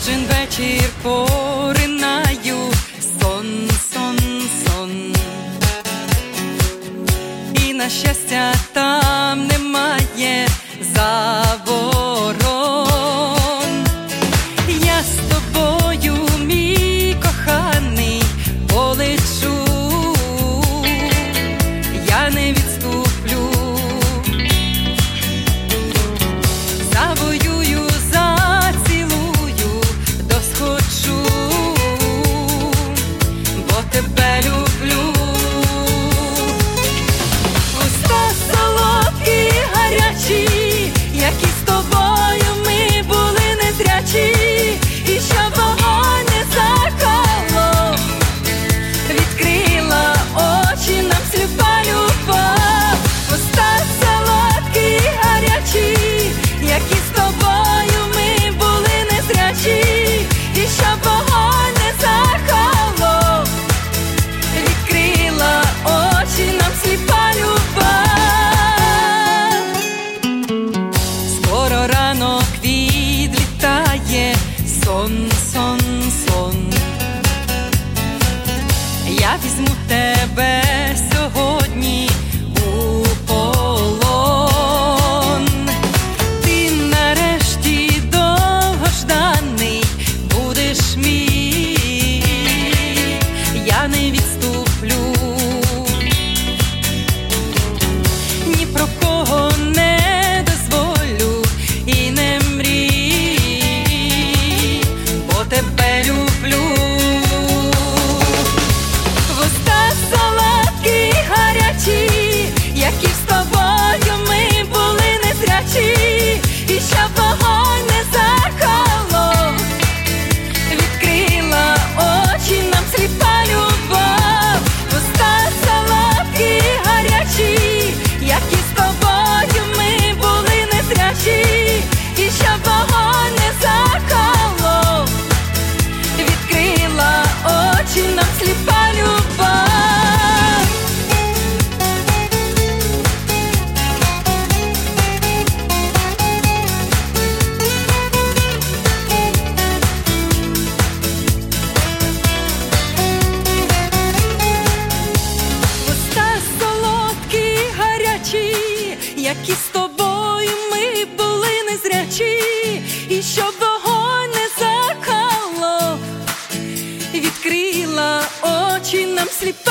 Кожен вечір поринаю сон, сон, сон. І на щастя там немає заборон. Я з тобою, мій коханий, полечу, я не відступлю. Завоюю, зацілую, досхочу, бо тебе люблю. Уста солодкі, гарячі, які з тобою ми були незрячі, і щоб вогонь не заколов, відкрила очі нам сліпа любов. Уста солодкі, гарячі, які з тобою ми були незрячі, і щоб вогонь не заколов, відкрила очі нам сліпа любов. Скоро ранок відлітає, сон, сон, сон. Я візьму тебе сьогодні у полон. Ти нарешті довгожданий будеш мій, я не відступлю. Ні про кого не дозволю і не мрій, бо тебе люблю. Вуста солодкі, гарячі, які з тобою ми були незрячі, і щоб вогонь не заколов, відкрила очі нам сліпа любов. Вуста солодкі, гарячі, які з тобою ми були незрячі, і щоб вогонь не заколов, відкрила очі нам сліпа любов. Вуста солодкі, гарячі, які з тобою ми були незрячі, і щоб вогонь не заколов, відкрила очі нам сліпа